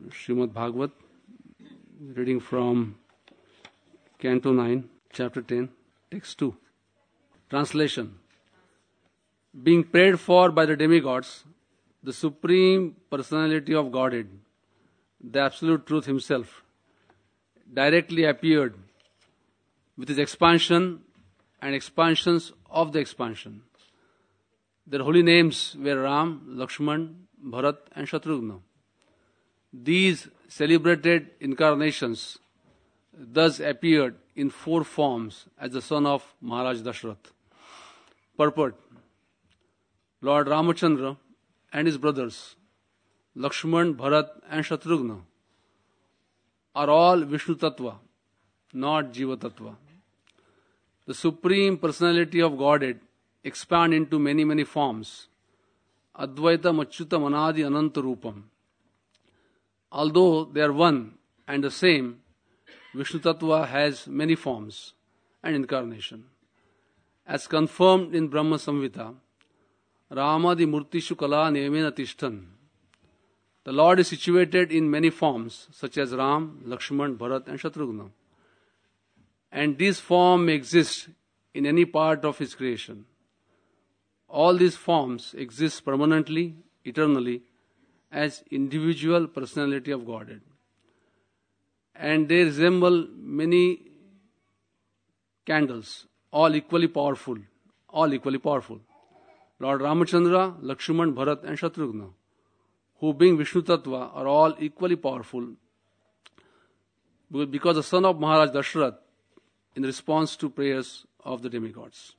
Srimad Bhagavat, reading from Canto 9, Chapter 10, Text 2. Translation. Being prayed for by the demigods, the Supreme Personality of Godhead, the Absolute Truth Himself, directly appeared with His expansion and expansions of the expansion. Their holy names were Ram, Lakshman, Bharat and Shatrughna. These celebrated incarnations thus appeared in 4 forms as the son of Maharaj Dashrath. Purport. Lord Ramachandra and his brothers, Lakshman, Bharat and Shatrughna, are all Vishnu Tattva, not Jiva Tattva. The Supreme Personality of Godhead expand into many, many forms. Advaita Achyuta Manadi Ananta Rupam. Although they are one and the same, Vishnu Tattva has many forms and incarnation. As confirmed in Brahma Samhita, Ramadi Murtishu Kala Niyamena Tishtan. The Lord is situated in many forms, such as Ram, Lakshman, Bharat and Shatrughna. And these forms may exist in any part of His creation. All these forms exist permanently, eternally, as individual personality of Godhead. And they resemble many candles, all equally powerful. Lord Ramachandra, Lakshman, Bharat and Shatrughna, who being Vishnu Tattva, are all equally powerful because the son of Maharaj Dashrath in response to prayers of the demigods.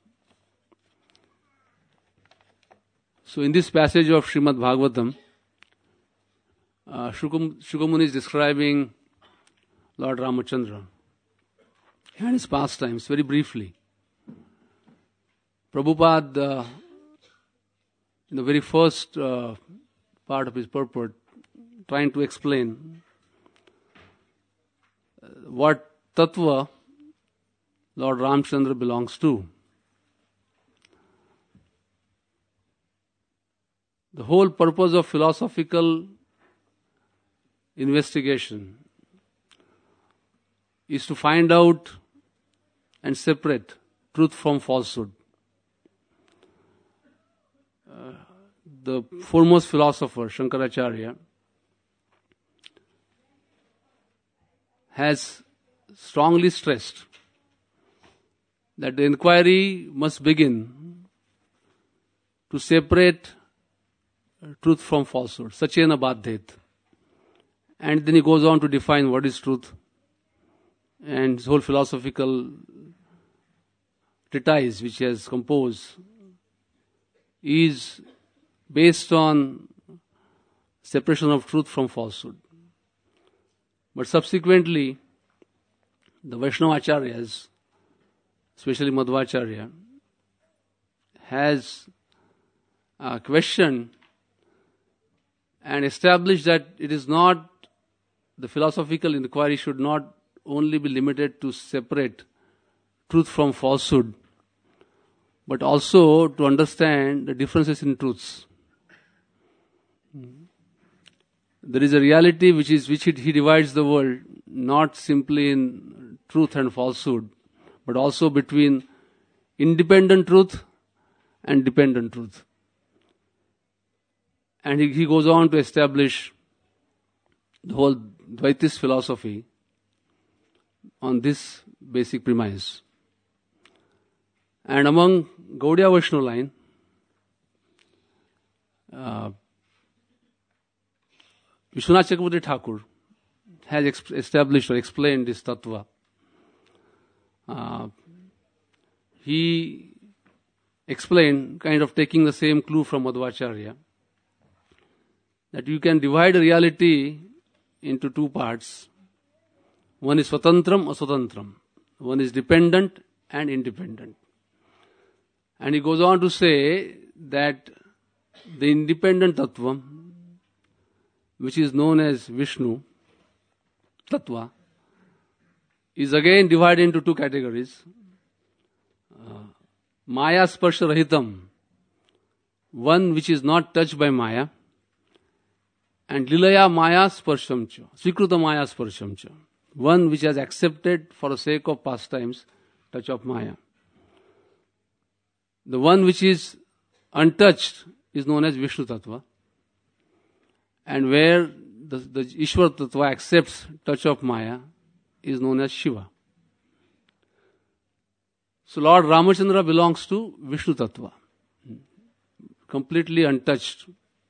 So in this passage of Srimad Bhagavatam, Shukamuni is describing Lord Ramachandra and his pastimes very briefly. Prabhupada, in the very first part of his purport, trying to explain what tattva Lord Ramachandra belongs to. The whole purpose of philosophical investigation is to find out and separate truth from falsehood. The foremost philosopher, Shankaracharya, has strongly stressed that the inquiry must begin to separate truth from falsehood. Sachena Badhet. And then he goes on to define what is truth. And his whole philosophical treatise which he has composed is based on separation of truth from falsehood. But subsequently, the Vaishnava Acharyas, especially Madhvacharya, has questioned and established that it is not, the philosophical inquiry should not only be limited to separate truth from falsehood, but also to understand the differences in truths. There is a reality which he divides the world not simply in truth and falsehood, but also between independent truth and dependent truth. And he goes on to establish the whole Dvaitist philosophy on this basic premise. And among Gaudiya Vaishnava line, Vishwanath Chakravarti Thakur has established or explained this tattva. He explained, kind of taking the same clue from Madhvacharya, that you can divide reality into 2 parts. One is Swatantram, Aswatantram. One is dependent and independent. And he goes on to say that the independent tattva, which is known as Vishnu Tattva, is again divided into 2 categories. Maya Sparsha Rahitam, one which is not touched by Maya, and Lilaya Maya Sparsham cha, Svikruta Maya Sparsham cha. One which has accepted for the sake of pastimes, touch of Maya. The one which is untouched is known as Vishnu Tattva. And where the Ishwar Tattva accepts touch of Maya is known as Shiva. So Lord Ramachandra belongs to Vishnu Tattva, completely untouched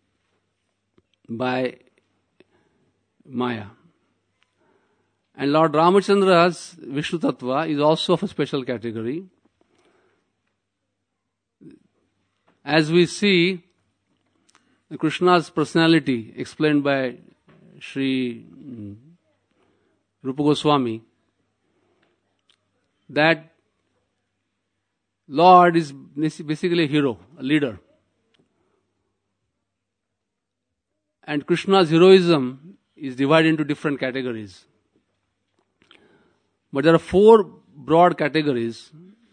by Maya. And Lord Ramachandra's Vishnu Tattva is also of a special category. As we see Krishna's personality explained by Sri Rupa Goswami, that Lord is basically a hero, a leader. And Krishna's heroism is divided into different categories. But there are 4 broad categories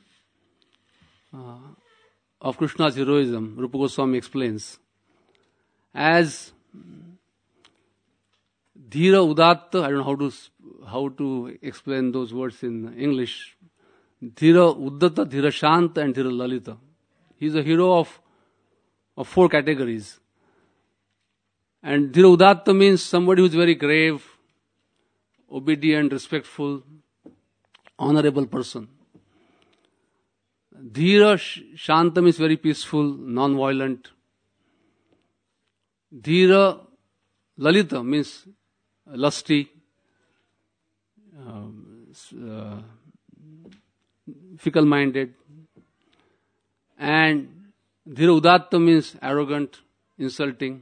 of Krishna's heroism, Rupa Goswami explains. As Dhira Udatta, I don't know how to explain those words in English. Dhira Udatta, Dhira Shanta and Dhira Lalita. He is a hero of 4 categories. And Dhira Udatta means somebody who is very grave, obedient, respectful, honorable person. Dhira Shanta means very peaceful, non-violent. Dhira Lalita means lusty, fickle-minded. And Dhira Udatta means arrogant, insulting.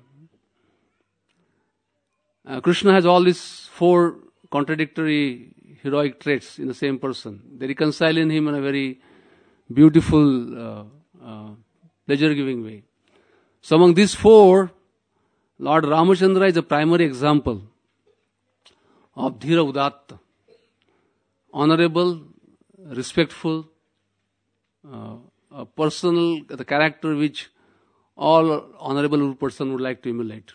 Krishna has all these 4 contradictory heroic traits in the same person. They reconcile in him in a very beautiful, pleasure-giving way. So among these 4, Lord Ramachandra is a primary example of Dhira Udatta. Honorable, respectful, a personal, the character which all honorable person would like to emulate.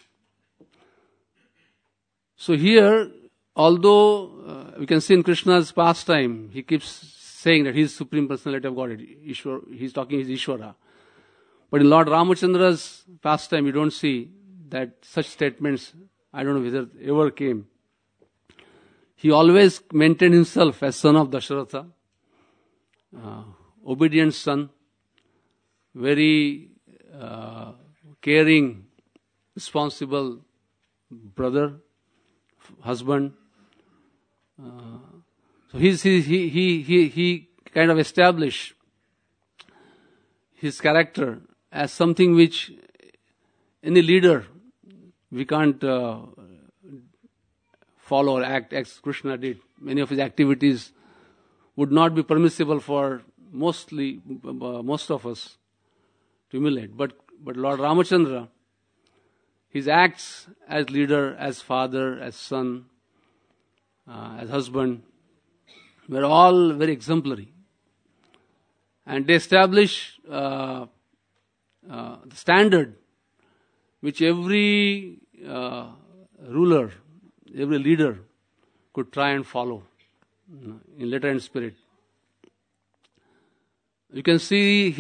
So here, although we can see in Krishna's pastime, he keeps saying that he is Supreme Personality of Godhead. He's talking his Ishvara. But in Lord Ramachandra's pastime, you don't see that such statements, I don't know whether ever came. He always maintained himself as son of Dasharatha, obedient son, very caring, responsible brother, husband. So he kind of established his character as something which any leader we can't follow or act as Krishna did. Many of his activities would not be permissible for most of us to emulate. But Lord Ramachandra, his acts as leader, as father, as son, as husband, were all very exemplary. And they establish the standard which every ruler, every leader could try and follow in letter and spirit. You can see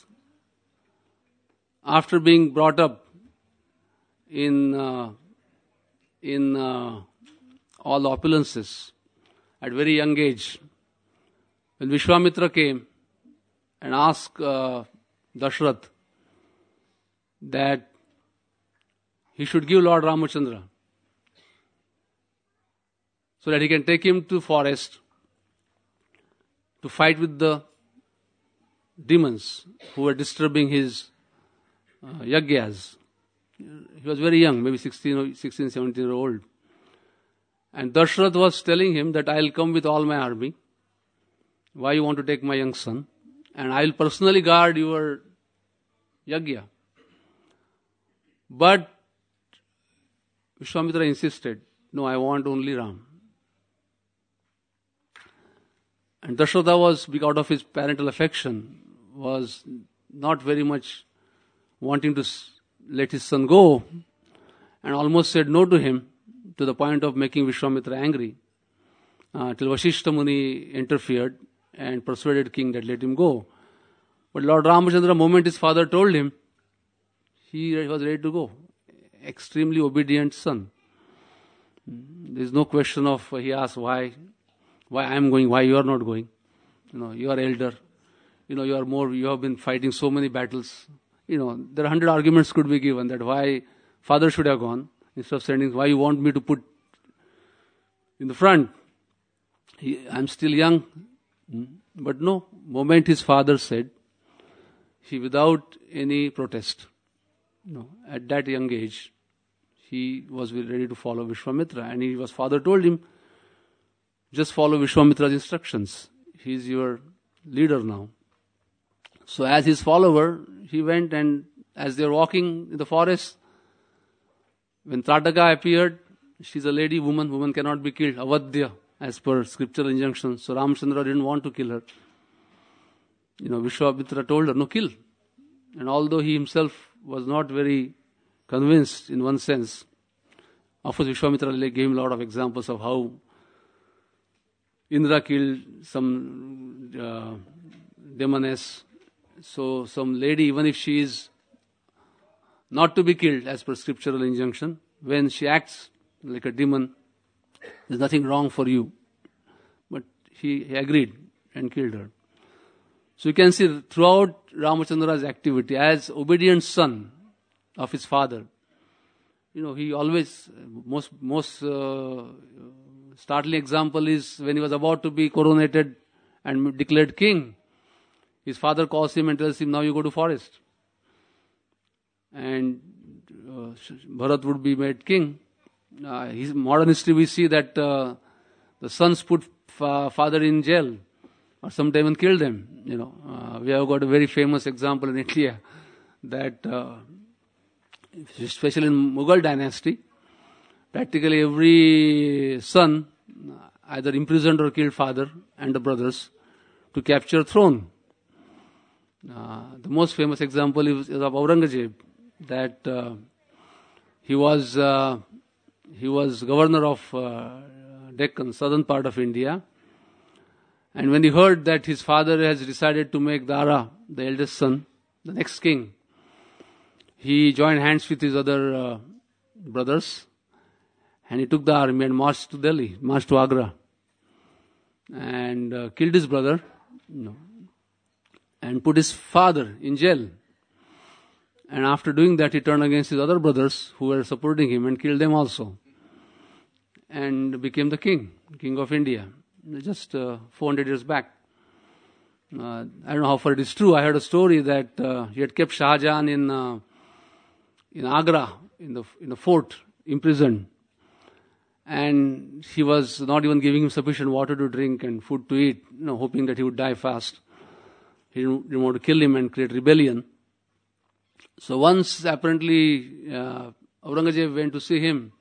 after being brought up in all the opulences at very young age, when Vishwamitra came and asked Dashrath that he should give Lord Ramachandra so that he can take him to forest to fight with the demons who were disturbing his yagyas. He was very young, maybe 16, 17 years old. And Dashrath was telling him that I'll come with all my army. Why you want to take my young son? And I'll personally guard your yagya. But Vishwamitra insisted, no, I want only Ram. And Dashratha was, out of his parental affection, was not very much wanting to let his son go. and almost said no to him to the point of making Vishwamitra angry. Till Vasishtha Muni interfered and persuaded king that let him go. But Lord Ramachandra, the moment his father told him, he was ready to go. Extremely obedient son. There is no question of, he asked why I am going, why you are not going. You are elder. You have been fighting so many battles. There are 100 arguments could be given that why father should have gone, instead of sending, why you want me to put in the front. I'm still young. But no, moment his father said, he without any protest, at that young age, he was ready to follow Vishwamitra. And his father told him, just follow Vishwamitra's instructions. He is your leader now. So as his follower, he went, and as they were walking in the forest, when Trataka appeared, she's a lady, woman cannot be killed, avadya, as per scriptural injunction. So Ramachandra didn't want to kill her. Vishwamitra told her, no, kill. And although he himself was not very convinced in one sense, of course Vishwamitra gave him a lot of examples of how Indra killed some demoness. So some lady, even if she is not to be killed as per scriptural injunction, when she acts like a demon, there's nothing wrong for you. But he agreed and killed her. So you can see throughout Ramachandra's activity as obedient son of his father, he always, most startling example is when he was about to be coronated and declared king. His father calls him and tells him, now you go to forest. And Bharat would be made king. His modern history we see that the sons put father in jail or sometime and killed them. We have got a very famous example in India that especially in Mughal dynasty, practically every son either imprisoned or killed father and the brothers to capture throne. The most famous example is of Aurangzeb, that he was governor of Deccan, southern part of India. And when he heard that his father has decided to make Dara, the eldest son, the next king, he joined hands with his other brothers, and he took the army and marched to Delhi, marched to Agra, and killed his brother, and put his father in jail. And after doing that, he turned against his other brothers who were supporting him and killed them also, and became the king of India, just 400 years back. I don't know how far it is true. I heard a story that he had kept Shah Jahan in Agra, in the fort, imprisoned. And he was not even giving him sufficient water to drink and food to eat, hoping that he would die fast. He didn't want to kill him and create rebellion. So once apparently Aurangzeb went to see him,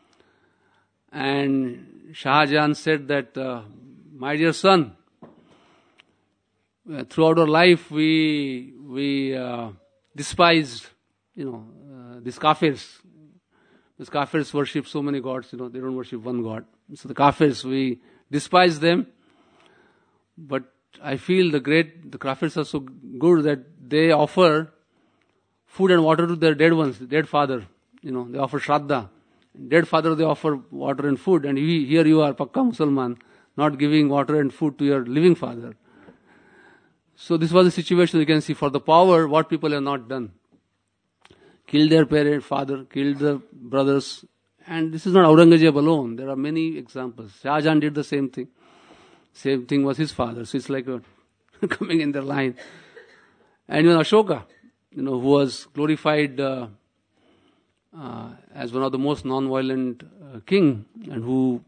and Shah Jahan said that, my dear son, throughout our life we despised, these Kafirs. These Kafirs worship so many gods, they don't worship one God. So the Kafirs, we despise them. But I feel the Kafirs are so good that they offer food and water to their dead ones, dead father. They offer Shraddha. Dead father, they offer water and food. And here you are, Pakka Musalman, not giving water and food to your living father. So this was the situation you can see for the power, what people have not done. Killed their parent, father, killed the brothers. And this is not Aurangzeb alone. There are many examples. Shah Jahan did the same thing. Same thing was his father. So it's like coming in their line. And even Ashoka, who was glorified as one of the most non-violent king, and who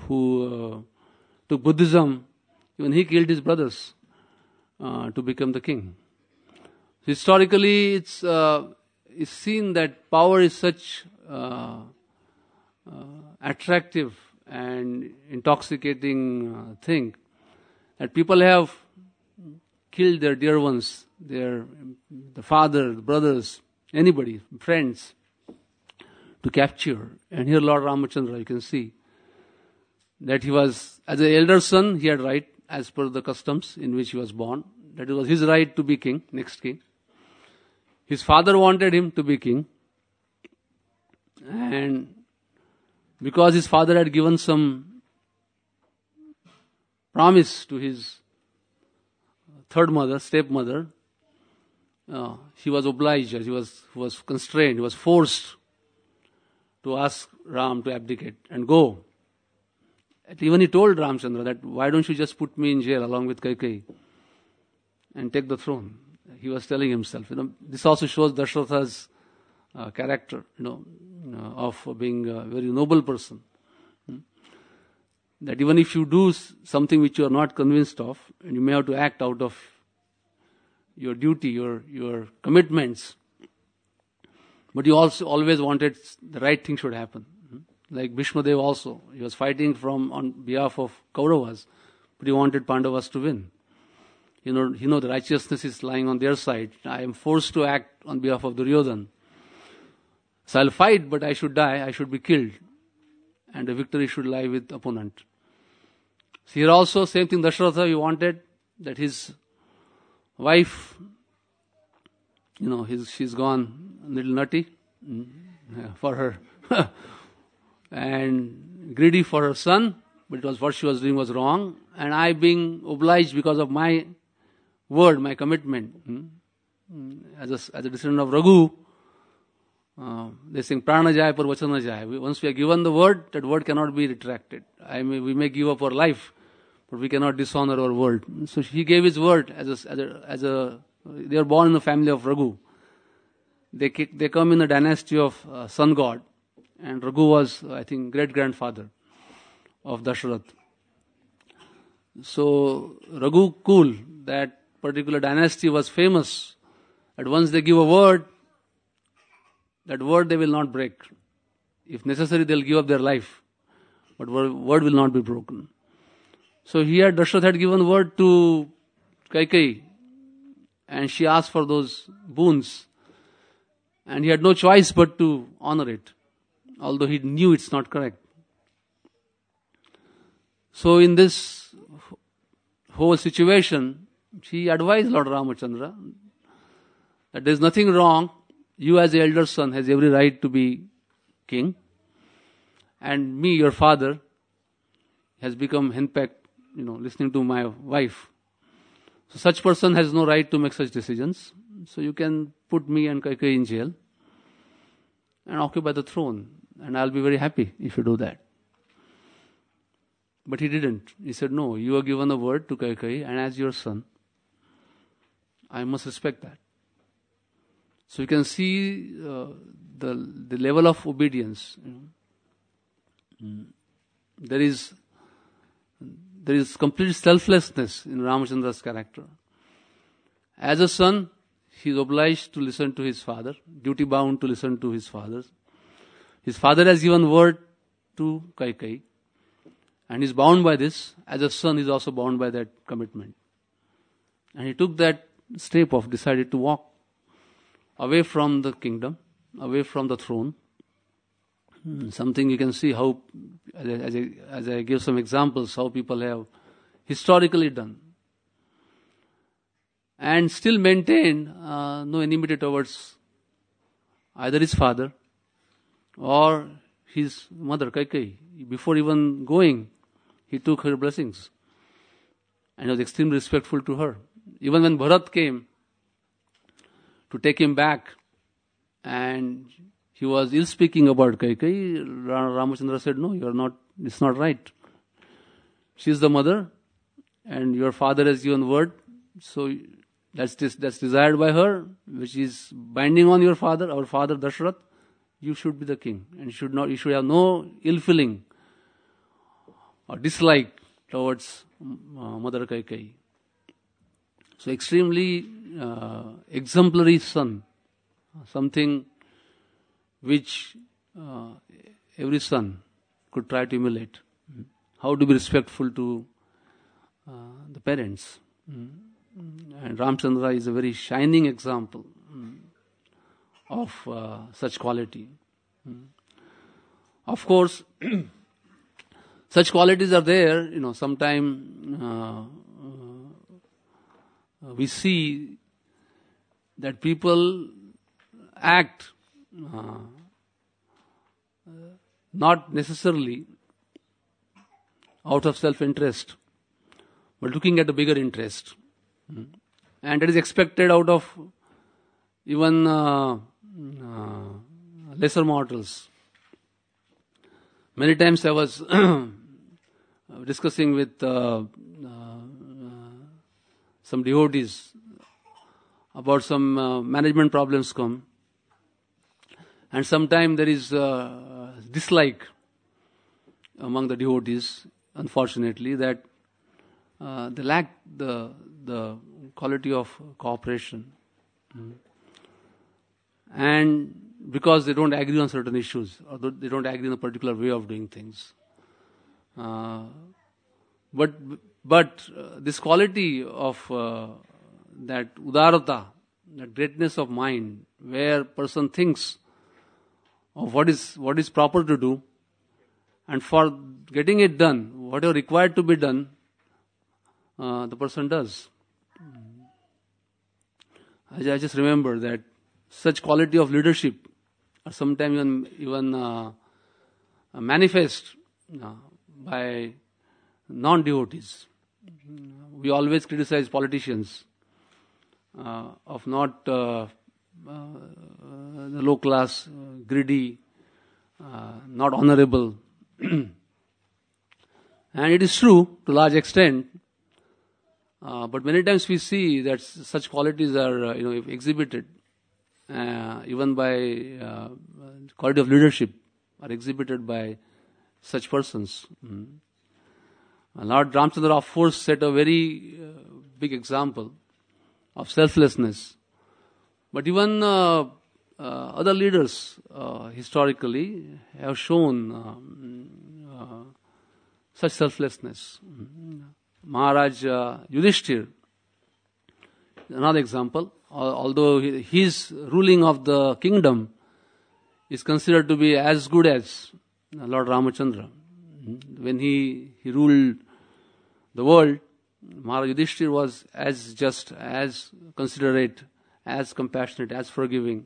took Buddhism, even he killed his brothers to become the king. Historically, it's seen that power is such attractive and intoxicating thing that people have killed their dear ones, the father, the brothers, anybody, friends, to capture. And here Lord Ramachandra, you can see that he was, as an elder son, he had right as per the customs in which he was born. That it was his right to be king, next king. His father wanted him to be king. And because his father had given some promise to his third mother, stepmother, he was obliged, he was constrained, he was forced to ask Ram to abdicate and go. And even he told Ramchandra that, why don't you just put me in jail along with Kaikeyi and take the throne? He was telling himself. This also shows Dasharatha's character, of being a very noble person. That even if you do something which you are not convinced of, and you may have to act out of your duty, your commitments, but you also always wanted the right thing should happen. Like Bhishma Dev also, he was fighting on behalf of Kauravas, but he wanted Pandavas to win. He know the righteousness is lying on their side. I am forced to act on behalf of Duryodhana. So I'll fight, but I should die, I should be killed. And the victory should lie with opponent. So here also, same thing, Dasharatha, he wanted that his wife, she's gone a little nutty for her. And greedy for her son, but it was what she was doing was wrong. And I being obliged because of my word, my commitment, as a descendant of Raghu, they sing prana jaya par vachana jaya. Once we are given the word, that word cannot be retracted. We may give up our life, but we cannot dishonor our word. So he gave his word they are born in the family of Raghu. They come in the dynasty of sun god. And Raghu was, I think, great-grandfather of Dasharath. So Raghu Kul, that particular dynasty was famous. That once they give a word, that word they will not break. If necessary, they'll give up their life. But word will not be broken. So here Dasharath had given word to Kaikeyi. And she asked for those boons. And he had no choice but to honor it. Although he knew it's not correct. So in this whole situation, she advised Lord Ramachandra that there's nothing wrong. You as the elder son has every right to be king. And me, your father, has become henpecked, listening to my wife. So such person has no right to make such decisions. So you can put me and Kaikeyi in jail and occupy the throne. And I'll be very happy if you do that. But he didn't. He said, no, you are given a word to Kaikeyi, and as your son, I must respect that. So you can see the level of obedience. There is complete selflessness in Ramachandra's character. As a son, he is obliged to listen to his father, duty bound to listen to his father. His father has given word to Kaikeyi, and he is bound by this. As a son, he is also bound by that commitment. And he took that step of decided to walk away from the kingdom, away from the throne. Something you can see how, as I give some examples, how people have historically done. And still maintain no enmity towards either his father or his mother, Kaikeyi. Before even going, he took her blessings. And was extremely respectful to her. Even when Bharat came to take him back, and he was ill-speaking about Kaikeyi, Ramachandra said, no, you are not, it's not right. She is the mother, and your father has given word, so that's desired by her, which is binding on your father, our father Dasharath. You should be the king, and you should have no ill feeling or dislike towards Mother Kaikeyi. So extremely exemplary son, something which every son could try to emulate. How to be respectful to the parents. And Ramchandra is a very shining example of such quality. Of course, such qualities are there. Sometime we see that people act not necessarily out of self-interest, but looking at the bigger interest. And that is expected out of even lesser mortals. Many times I was discussing with some devotees about some management problems come, and sometimes there is dislike among the devotees, unfortunately, that they lack the quality of cooperation, and because they don't agree on certain issues, or they don't agree on a particular way of doing things. But this quality of that udarata, that greatness of mind, where person thinks of what is proper to do, and for getting it done, whatever required to be done, the person does. I just remember that such quality of leadership are sometimes even manifest by non-devotees. We always criticize politicians of not the low class, greedy, not honorable. And it is true to a large extent, but many times we see that such qualities are exhibited even by quality of leadership are exhibited by such persons. Lord Ramchandra, of course, set a very big example of selflessness. But even other leaders historically have shown such selflessness. Maharaj Yudhishthir, another example, although his ruling of the kingdom is considered to be as good as Lord Ramachandra. When he ruled the world, Maharaj Yudhishthir was as just, as considerate, as compassionate, as forgiving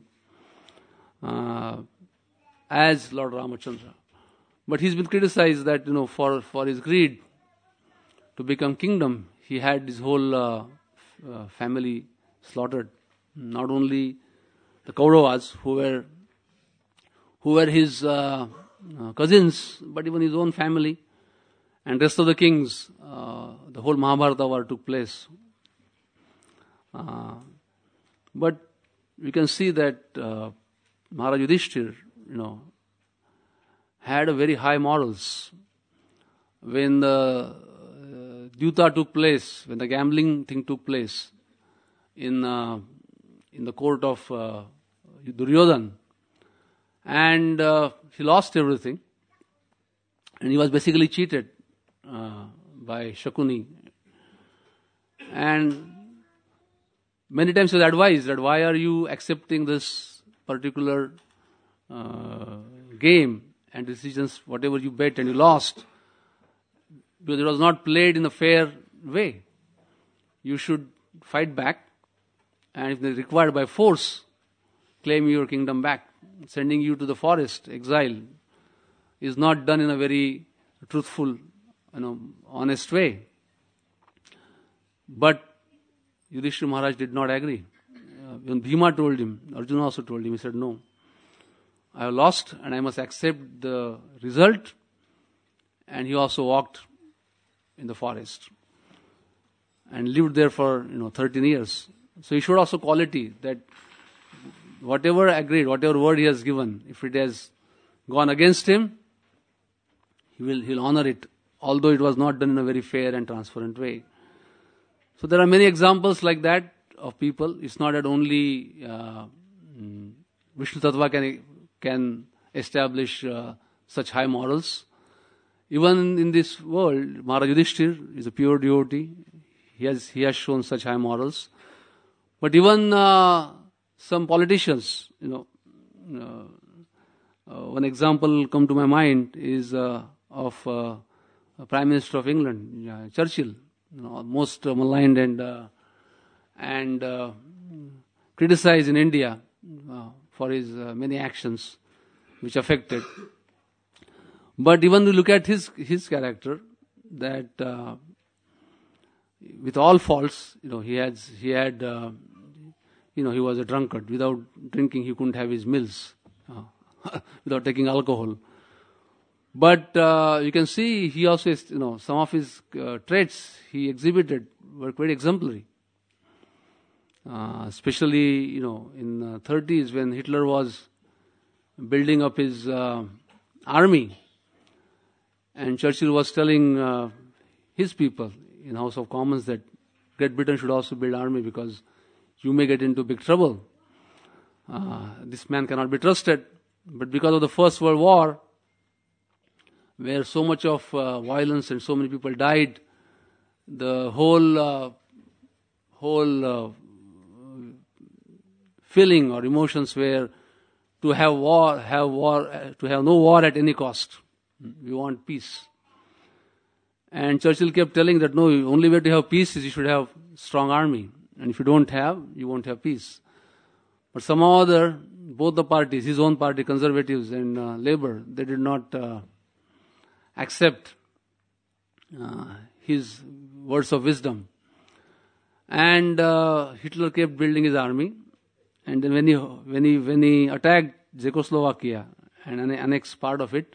as Lord Ramachandra. But he's been criticized that for his greed to become kingdom, he had his whole family slaughtered. Not only the Kauravas, who were his cousins, but even his own family and rest of the kings. The whole Mahabharata war took place. But we can see that Maharaj Yudhishthir, had a very high morals. When the Dyuta took place, when the gambling thing took place in the court of Duryodhan, and he lost everything, and he was basically cheated by Shakuni. And many times he was advised that why are you accepting this particular game and decisions, whatever you bet and you lost, because it was not played in a fair way. You should fight back, and if required by force, claim your kingdom back. Sending you to the forest, exile, is not done in a very truthful, honest way. But Yudhishthira Maharaj did not agree. When Bhima told him, Arjuna also told him, he said, no, I have lost and I must accept the result. And he also walked in the forest and lived there for 13 years. So he showed also quality that whatever agreed, whatever word he has given, if it has gone against him, he'll honor it, although it was not done in a very fair and transparent way. So there are many examples like that of people. It's not that only Vishnu Tattva can establish such high morals. Even in this world, Maharaj Yudhishthir is a pure devotee. He has shown such high morals. But even some politicians, One example come to my mind is of Prime Minister of England, Churchill, most maligned and criticized in India for his many actions which affected. But even to look at his character, that with all faults, he was a drunkard. Without drinking, he couldn't have his meals. Without taking alcohol. But you can see he also, some of his traits he exhibited were quite exemplary. Especially, in the 30s when Hitler was building up his army, and Churchill was telling his people in House of Commons that Great Britain should also build army because you may get into big trouble. This man cannot be trusted. But because of the First World War, where so much of violence and so many people died, the whole feeling or emotions were to have no war at any cost. We want peace. And Churchill kept telling that no, only way to have peace is you should have strong army. And if you don't have, you won't have peace. But somehow or other, both the parties, his own party, Conservatives and Labour, they did not accept his words of wisdom. And Hitler kept building his army. And then when he attacked Czechoslovakia and annexed part of it,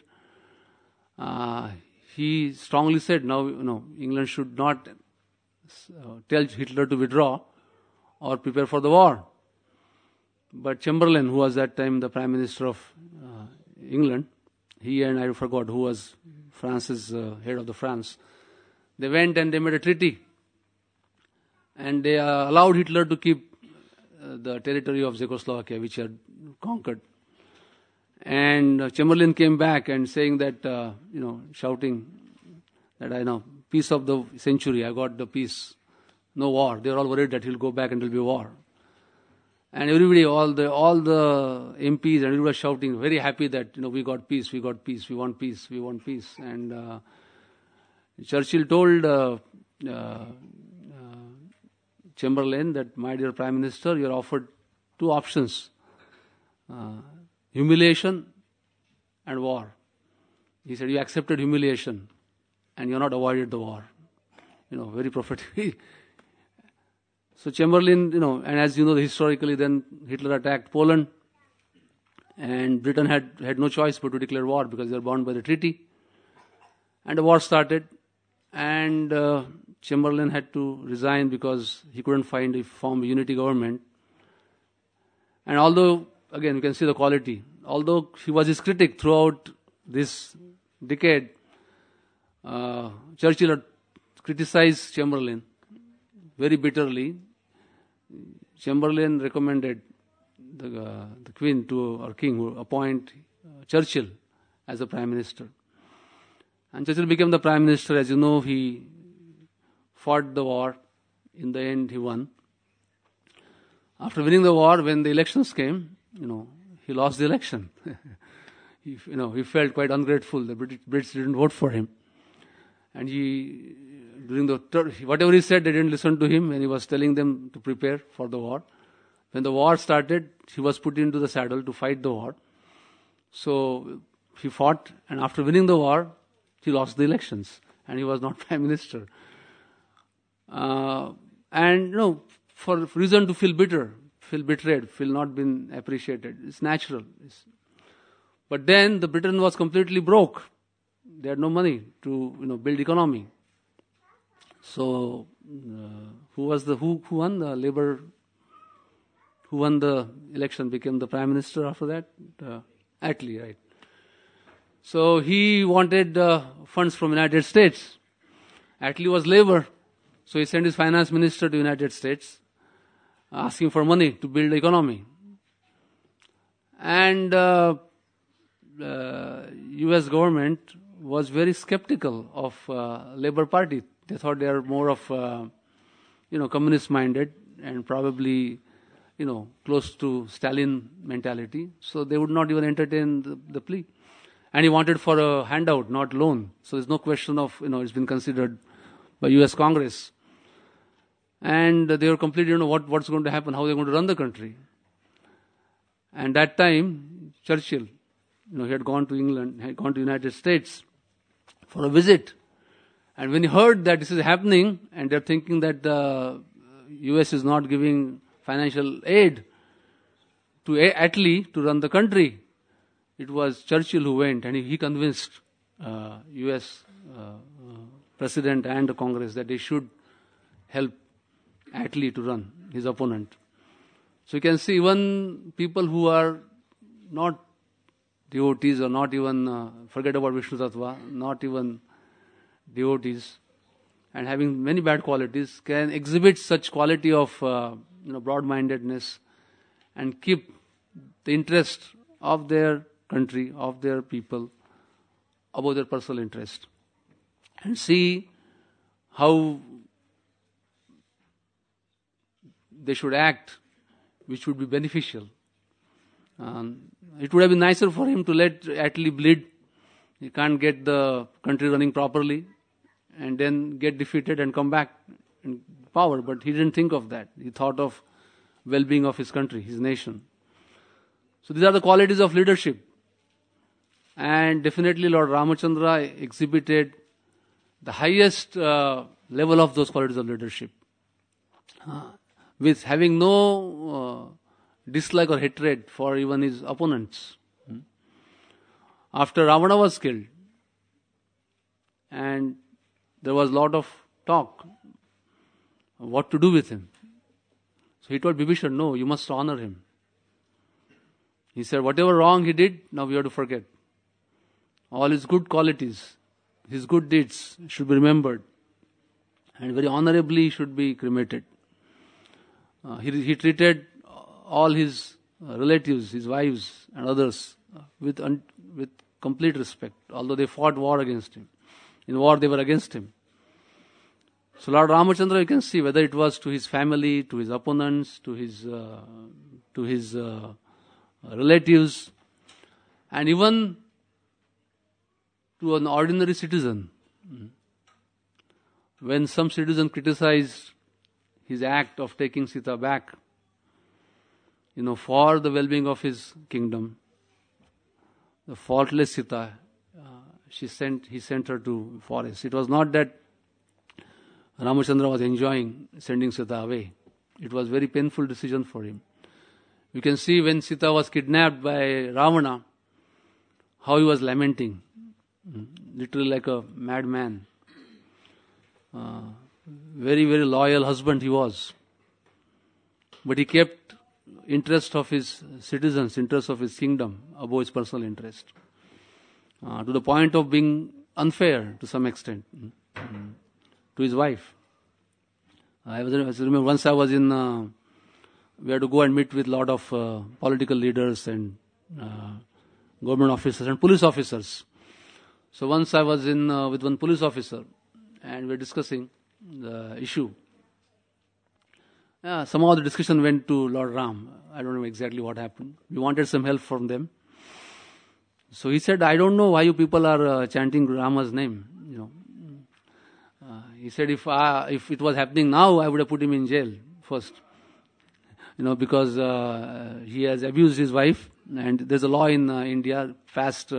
he strongly said, now England should not tell Hitler to withdraw or prepare for the war. But Chamberlain, who was that time the Prime Minister of England, he and I forgot who was France's head of the France, they went and they made a treaty. And they allowed Hitler to keep the territory of Czechoslovakia, which he had conquered. And Chamberlain came back and saying that, shouting that I know, peace of the century, I got the peace, no war. They were all worried that he'll go back and there'll be war. And everybody, all the MPs and everybody was shouting, very happy that, we got peace, we want peace, we want peace. And Churchill told Chamberlain that, my dear Prime Minister, you're offered two options, humiliation and war. He said, you accepted humiliation and you're not avoided the war. Very prophetic. So Chamberlain, and as you know, historically then Hitler attacked Poland and Britain had no choice but to declare war because they were bound by the treaty. And the war started and Chamberlain had to resign because he couldn't form a unity government. And although, again, you can see the quality, although he was his critic throughout this decade, Churchill had criticized Chamberlain very bitterly. Chamberlain recommended the Queen or King to appoint Churchill as the Prime Minister. And Churchill became the Prime Minister. As you know, he fought the war. In the end, he won. After winning the war, when the elections came, he lost the election. He felt quite ungrateful. The Brits didn't vote for him. And whatever he said, they didn't listen to him when he was telling them to prepare for the war. When the war started, he was put into the saddle to fight the war. So he fought, and after winning the war, he lost the elections, and he was not Prime Minister. And for reason to feel bitter, feel betrayed, feel not been appreciated, it's natural. But then the Britain was completely broke. They had no money to build economy. So who won the Labour? Who won the election? Became the Prime Minister after that? Attlee, right? So he wanted funds from United States. Attlee was Labour, so he sent his finance minister to United States, asking for money to build the economy. And U.S. government was very skeptical of Labour Party. They thought they are more of, communist-minded and probably, close to Stalin mentality. So they would not even entertain the plea. And he wanted for a handout, not loan. So there's no question of, it's been considered by US Congress. And they were completely, what's going to happen, how they're going to run the country. And that time, Churchill, he had gone to England, had gone to United States for a visit. And when he heard that this is happening, and they're thinking that the US is not giving financial aid to Attlee to run the country, it was Churchill who went, and he convinced US President and the Congress that they should help Attlee to run, his opponent. So you can see even people who are not devotees or not even, forget about Vishnu Tattva, not even devotees, and having many bad qualities, can exhibit such quality of broad-mindedness and keep the interest of their country, of their people, above their personal interest. And see how they should act, which would be beneficial. It would have been nicer for him to let Attlee bleed. He can't get the country running properly and then get defeated and come back in power. But he didn't think of that. He thought of well-being of his country, his nation. So these are the qualities of leadership. And definitely Lord Ramachandra exhibited the highest level of those qualities of leadership. With having no dislike or hatred for even his opponents. After Ravana was killed, and there was a lot of talk what to do with him. So he told Bibhishan, no, you must honor him. He said, whatever wrong he did, now we have to forget. All his good qualities, his good deeds should be remembered, and very honorably should be cremated. He treated all his relatives, his wives and others with complete respect, although they fought war against him. In war they were against him. So Lord Ramachandra, you can see whether it was to his family, to his opponents, to his relatives, and even to an ordinary citizen. When some citizen criticized his act of taking Sita back, for the well-being of his kingdom, the faultless Sita, he sent her to forest. It was not that Ramachandra was enjoying sending Sita away. It was a very painful decision for him. You can see when Sita was kidnapped by Ravana, how he was lamenting, literally like a madman. Very, very loyal husband he was. But he kept interest of his citizens, interest of his kingdom above his personal interest. To the point of being unfair to some extent to his wife. I remember once I was in, we had to go and meet with a lot of political leaders and government officers and police officers. So once I was in with one police officer and we were discussing the issue. Somehow the discussion went to Lord Ram. I don't know exactly what happened. We wanted some help from them. So he said, I don't know why you people are chanting Rama's name. He said, if it was happening now, I would have put him in jail first. Because he has abused his wife, and there's a law in India passed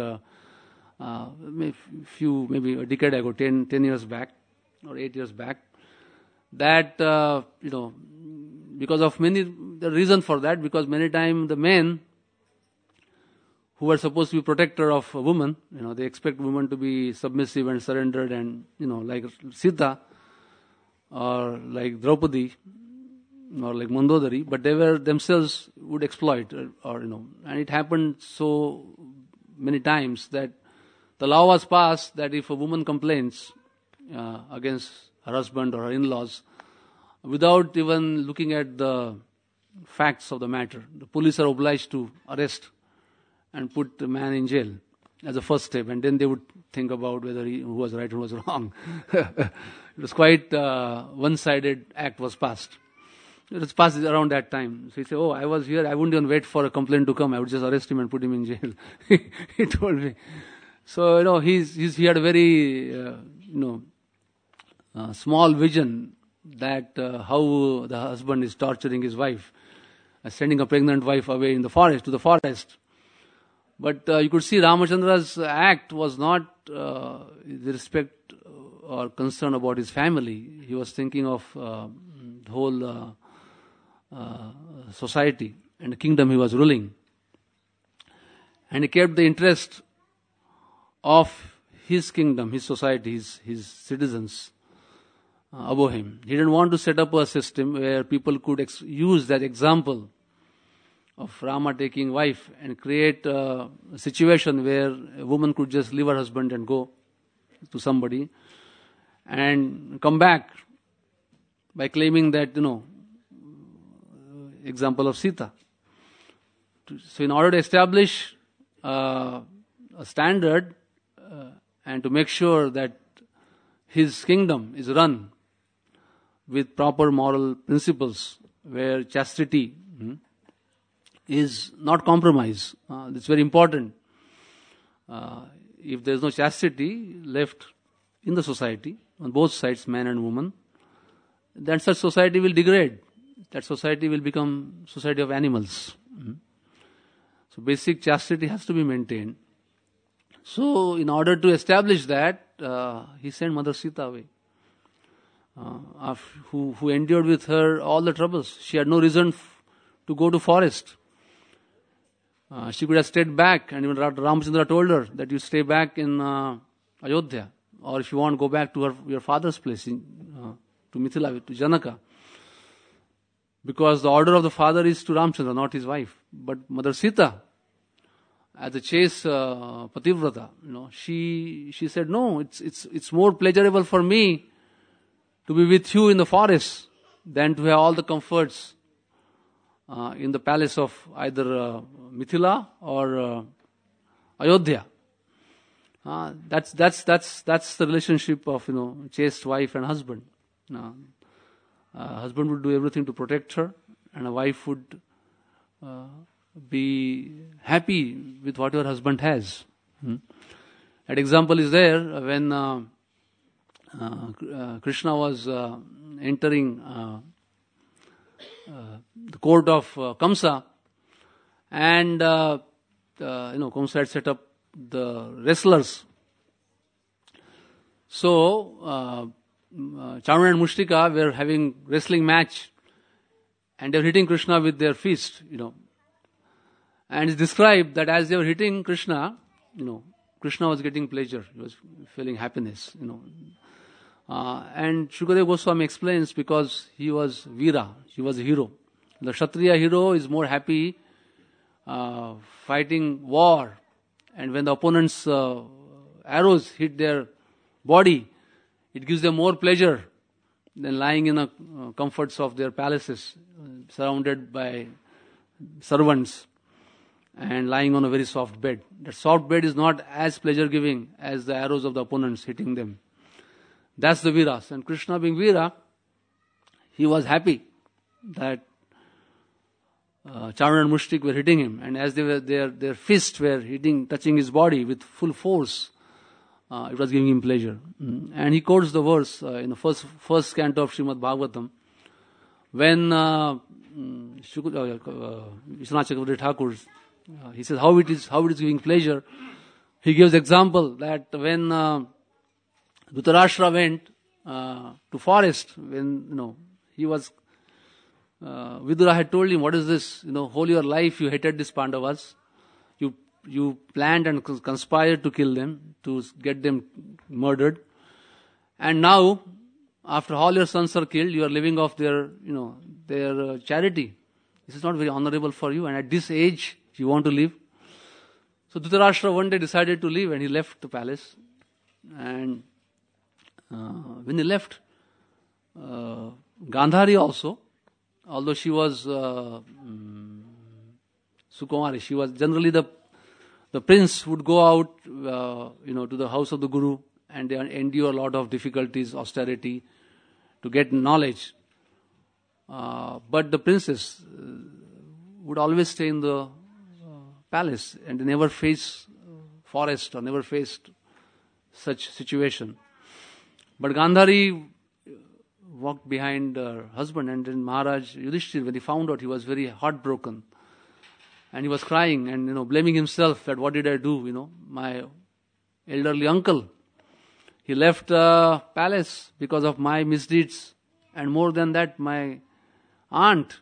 maybe a decade ago, 10 years back, or 8 years back, that, because of the reason for that, because many times the men who are supposed to be protector of a woman, they expect women to be submissive and surrendered and, like Sita, or like Draupadi, or like Mandodari, but they were themselves would exploit, and it happened so many times that the law was passed that if a woman complains against her husband or her in-laws, without even looking at the facts of the matter, the police are obliged to arrest and put the man in jail as a first step, and then they would think about whether who was right and who was wrong. It was quite one-sided act was passed. It was passed around that time. So he said, oh, I was here, I wouldn't even wait for a complaint to come, I would just arrest him and put him in jail. He told me. So, he had a very, small vision that how the husband is torturing his wife, sending a pregnant wife away to the forest. But you could see Ramachandra's act was not with respect or concern about his family. He was thinking of the whole society and the kingdom he was ruling. And he kept the interest of his kingdom, his society, his citizens above him. He didn't want to set up a system where people could use that example of Rama taking wife and create a situation where a woman could just leave her husband and go to somebody and come back by claiming that, example of Sita. So in order to establish a standard and to make sure that his kingdom is run with proper moral principles where chastity is not compromised. It's very important. If there is no chastity left in the society, on both sides, man and woman, then such society will degrade. That society will become society of animals. So basic chastity has to be maintained. So in order to establish that, he sent Mother Sita away, who endured with her all the troubles. She had no reason to go to forest. She could have stayed back, and even Ramachandra told her that you stay back in Ayodhya, or if you want, go back to your father's place, to Mithila, to Janaka. Because the order of the father is to Ramchandra, not his wife. But Mother Sita, as a chaste pativrata, she said, no, it's more pleasurable for me to be with you in the forest than to have all the comforts in the palace of either Mithila or Ayodhya. That's the relationship of chaste wife and husband. Husband would do everything to protect her, and a wife would be happy with what her husband has. That example is there when Krishna was entering the court of Kamsa, and Kamsa had set up the wrestlers. So Charuna and Mushtika were having wrestling match, and they were hitting Krishna with their fist, And it's described that as they were hitting Krishna, Krishna was getting pleasure. He was feeling happiness, And Shukadeva Goswami explains because he was Veera, he was a hero. The Kshatriya hero is more happy fighting war, and when the opponent's arrows hit their body, it gives them more pleasure than lying in the comforts of their palaces, surrounded by servants and lying on a very soft bed. That soft bed is not as pleasure-giving as the arrows of the opponents hitting them. That's the Veeras. And Krishna being Veera, he was happy that Charuna and Mushtik were hitting him, and as they were their fists were touching his body with full force, it was giving him pleasure. And he quotes the verse in the first canto of Srimad Bhagavatam, when Vishwanath Chakravarti Thakur, he says how it is giving pleasure. He gives example that when Dhritarashtra went to forest, when he was Vidura had told him, what is this? Whole your life you hated these Pandavas. You planned and conspired to kill them, to get them murdered. And now, after all your sons are killed, you are living off their charity. This is not very honorable for you. And at this age, you want to leave. So Dhritarashtra one day decided to leave, and he left the palace. And when he left, Gandhari also, although she was Sukumari, she was generally the prince would go out, to the house of the Guru, and they endure a lot of difficulties, austerity, to get knowledge. But the princess would always stay in the palace and never face forest or never faced such situation. But Gandhari walked behind her husband, and then Maharaj Yudhishthir, when he found out, he was very heartbroken. And he was crying and, blaming himself that what did I do, my elderly uncle. He left the palace because of my misdeeds. And more than that, my aunt,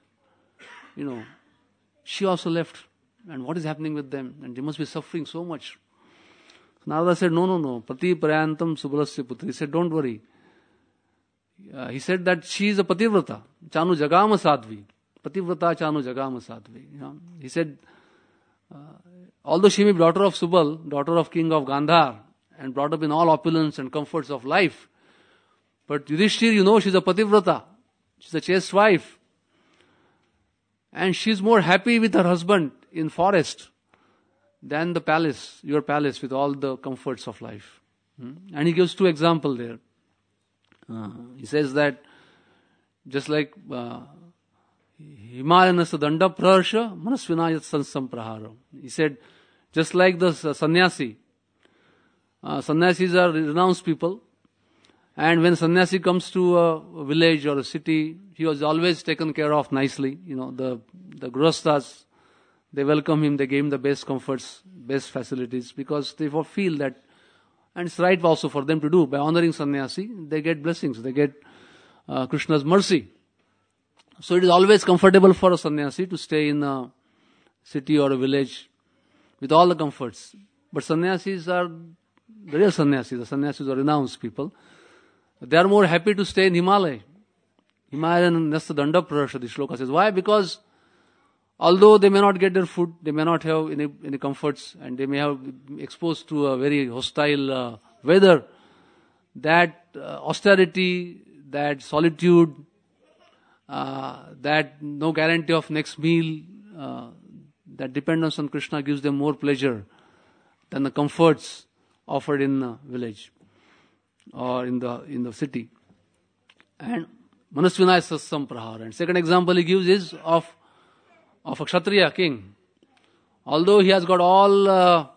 she also left. And what is happening with them? And they must be suffering so much. So Narada said, no. Pati prayantam subalasya putri. He said, don't worry. He said that she is a pativrata. Chanu jagama sadhvi. Pativrata chanu jagama sadhvi. He said, although she may be daughter of Subal, daughter of king of Gandhar, and brought up in all opulence and comforts of life, but Yudhishthir, she's a pativrata. She's a chaste wife. And she's more happy with her husband in forest than the palace, your palace, with all the comforts of life. And he gives 2 examples there. He says that just like Himalanasa danda praharsha manasvinayat sansam prahara. He said, just like the sannyasi, sannyasis are renounced people, and when sannyasi comes to a village or a city, he was always taken care of nicely. The grihasthas, they welcome him, they give him the best comforts, best facilities, because they feel that, and it's right also for them to do, by honoring sannyasi, they get blessings, they get Krishna's mercy. So it is always comfortable for a sannyasi to stay in a city or a village with all the comforts. But sannyasis are the real sannyasis. The sannyasis are renounced people. They are more happy to stay in Himalaya. Himalayan Nasta Danda Prarasha, the shloka says. Why? Because although they may not get their food, they may not have any comforts, and they may have exposed to a very hostile weather, that austerity, that solitude, that no guarantee of next meal, that dependence on Krishna gives them more pleasure than the comforts offered in the village or in the city. And Manasvinaya Sassam Prahara. And second example he gives is of a Kshatriya king. Although he has got all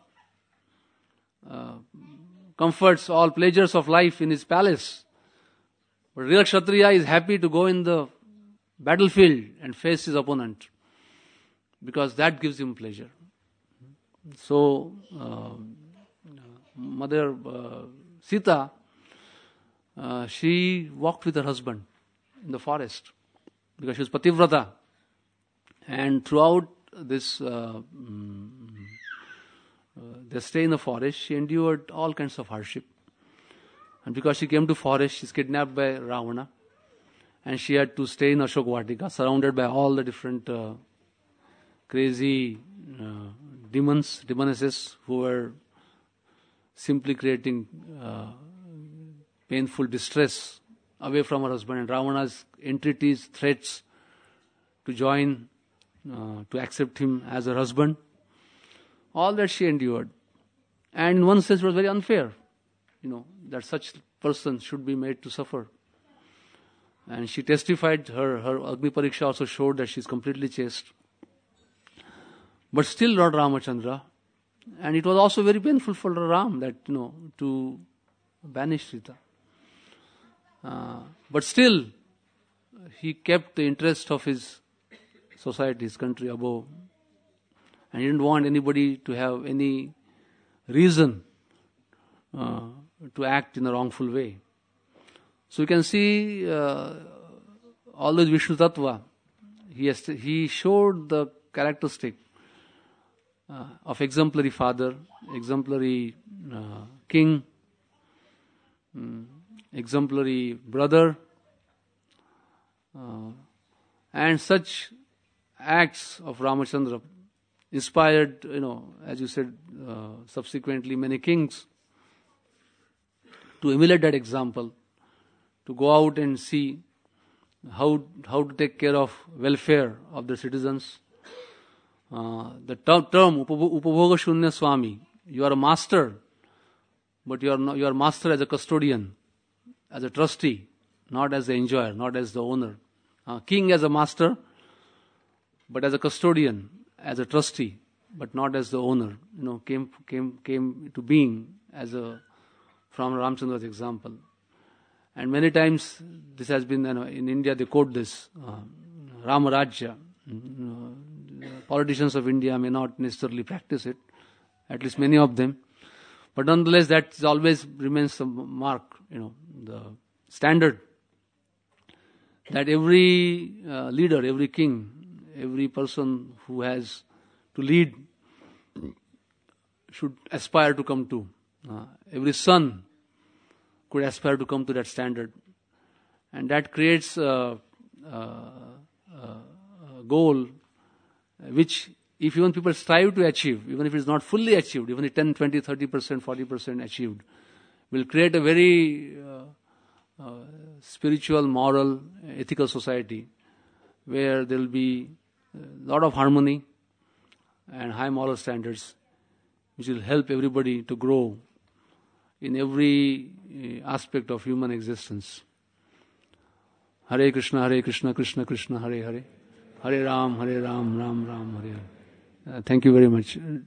comforts, all pleasures of life in his palace, but real Kshatriya is happy to go in the battlefield and face his opponent, because that gives him pleasure. So, Mother Sita, she walked with her husband in the forest because she was pativrata, and throughout this their stay in the forest, she endured all kinds of hardship. And because she came to forest, she's kidnapped by Ravana, and she had to stay in Ashok Vatika, surrounded by all the different crazy demonesses who were simply creating painful distress away from her husband, and Ravana's entreaties, threats to join, to accept him as her husband. All that she endured. And in one sense it was very unfair, that such person should be made to suffer. And she testified, her Agni Pariksha also showed that she is completely chaste. But still Lord Ramachandra, and it was also very painful for Ram that, to banish Sita. But still, he kept the interest of his society, his country above. And he didn't want anybody to have any reason to act in a wrongful way. So you can see all this Vishnu Tattva, he showed the characteristic of exemplary father, exemplary king, exemplary brother, and such acts of Ramachandra inspired, as you said, subsequently many kings to emulate that example, to go out and see how to take care of welfare of the citizens. The term Upabhoga Shunya Swami, you are a master, but you are master as a custodian, as a trustee, not as the enjoyer, not as the owner. King as a master, but as a custodian, as a trustee, but not as the owner. Came to being from Ramchandra's example. And many times this has been, in India they quote this, Ramarajya. Politicians of India may not necessarily practice it, at least many of them. But nonetheless, that always remains the mark, the standard. That every leader, every king, every person who has to lead should aspire to come to. Every son could aspire to come to that standard. And that creates a goal which, if even people strive to achieve, even if it is not fully achieved, even if 10, 20, 30%, 40% achieved, will create a very spiritual, moral, ethical society where there will be a lot of harmony and high moral standards, which will help everybody to grow in every aspect of human existence. Hare Krishna, Krishna Krishna, Hare Hare, Hare Ram, Ram Ram, Hare Hare. Thank you very much.